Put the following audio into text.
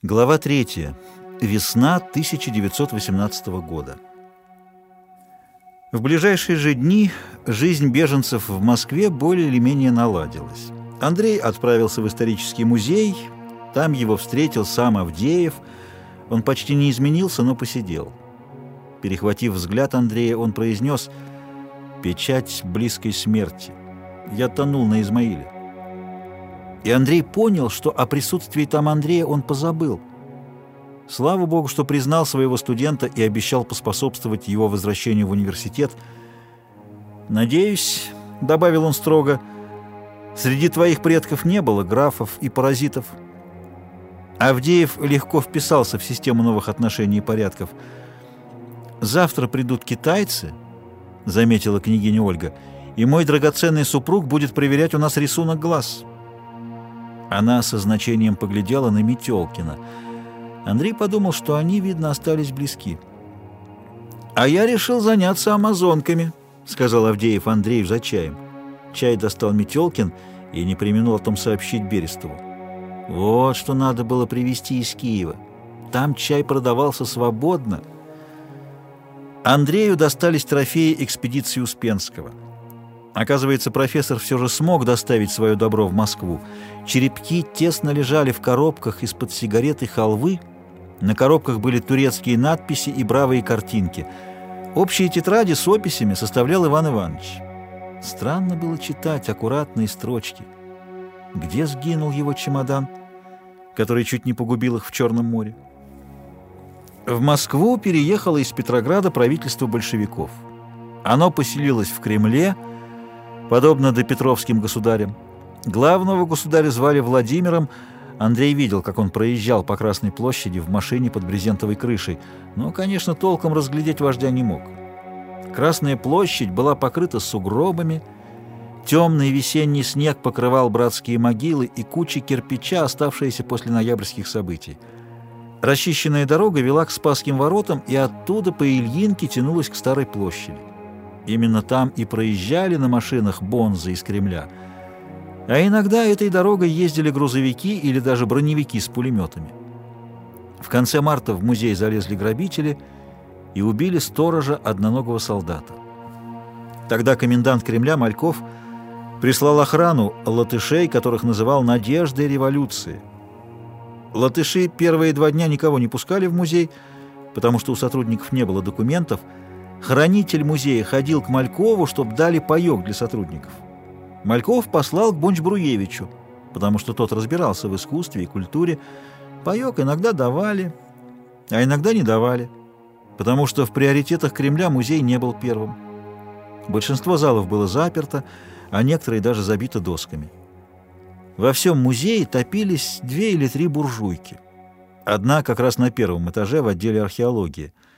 Глава 3. Весна 1918 года. В ближайшие же дни жизнь беженцев в Москве более или менее наладилась. Андрей отправился в исторический музей, там его встретил сам Авдеев. Он почти не изменился, но посидел. Перехватив взгляд Андрея, он произнес: «Печать близкой смерти. Я тонул на Измаиле». И Андрей понял, что о присутствии там Андрея он позабыл. Слава Богу, что признал своего студента и обещал поспособствовать его возвращению в университет. «Надеюсь, — добавил он строго, — среди твоих предков не было графов и паразитов». Авдеев легко вписался в систему новых отношений и порядков. «Завтра придут китайцы, — заметила княгиня Ольга, — и мой драгоценный супруг будет проверять у нас рисунок глаз». Она со значением поглядела на Метелкина. Андрей подумал, что они, видно, остались близки. «А я решил заняться амазонками», — сказал Авдеев Андрею за чаем. Чай достал Метелкин и не преминул о том сообщить Берестову. Вот что надо было привезти из Киева. Там чай продавался свободно. Андрею достались трофеи экспедиции Успенского. Оказывается, профессор все же смог доставить свое добро в Москву. Черепки тесно лежали в коробках из-под сигарет и халвы. На коробках были турецкие надписи и бравые картинки. Общие тетради с описями составлял Иван Иванович. Странно было читать аккуратные строчки. Где сгинул его чемодан, который чуть не погубил их в Черном море? В Москву переехало из Петрограда правительство большевиков. Оно поселилось в Кремле, подобно допетровским государям. Главного государя звали Владимиром. Андрей видел, как он проезжал по Красной площади в машине под брезентовой крышей, но, конечно, толком разглядеть вождя не мог. Красная площадь была покрыта сугробами, темный весенний снег покрывал братские могилы и кучи кирпича, оставшиеся после ноябрьских событий. Расчищенная дорога вела к Спасским воротам, и оттуда по Ильинке тянулась к Старой площади. Именно там и проезжали на машинах бонзы из Кремля. А иногда этой дорогой ездили грузовики или даже броневики с пулеметами. В конце марта в музей залезли грабители и убили сторожа, одноногого солдата. Тогда комендант Кремля Мальков прислал охрану латышей, которых называл «надеждой революции». Латыши первые 2 дня никого не пускали в музей, потому что у сотрудников не было документов. Хранитель музея ходил к Малькову, чтобы дали паёк для сотрудников. Мальков послал к Бонч-Бруевичу, потому что тот разбирался в искусстве и культуре. Паёк иногда давали, а иногда не давали, потому что в приоритетах Кремля музей не был первым. Большинство залов было заперто, а некоторые даже забиты досками. Во всем музее топились 2 или 3 буржуйки. Одна как раз на 1-м этаже в отделе археологии.